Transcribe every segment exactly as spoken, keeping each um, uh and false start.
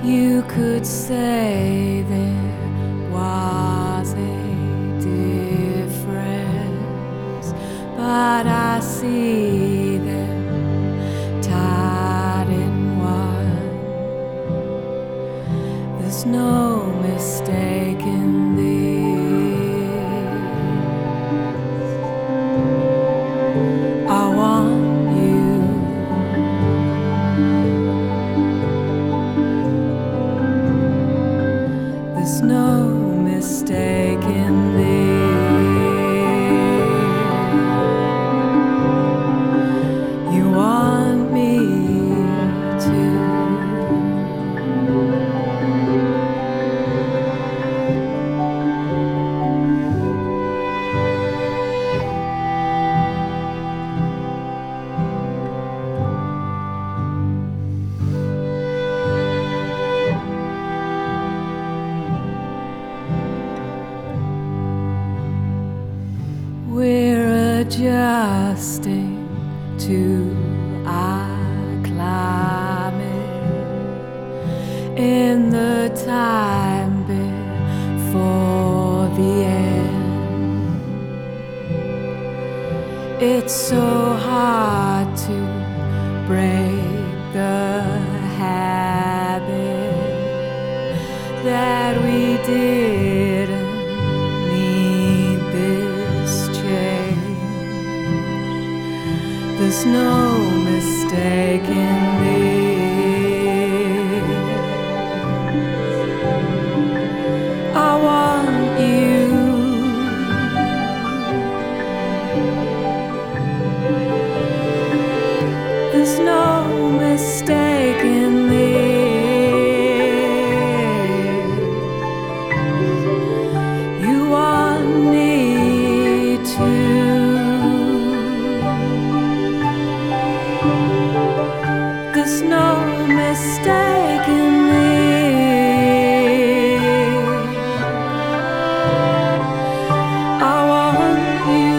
You could say there was a difference, but I see them tied in one. There's no mistaking this. I want you. There's no mistaking this. You want me to. We're adjusting to our climate in the time before the end. It's so hard to break the habit that we didn't need this change. There's no mistaking this. I want you. There's no mistaking this. You want me to. There's no mistaking this. I want you.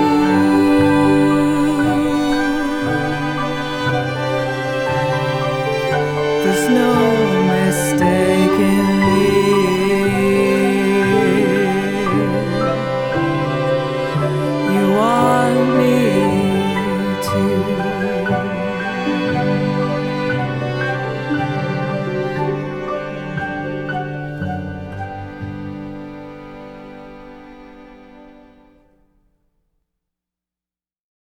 There's no mistaking this. You want me to.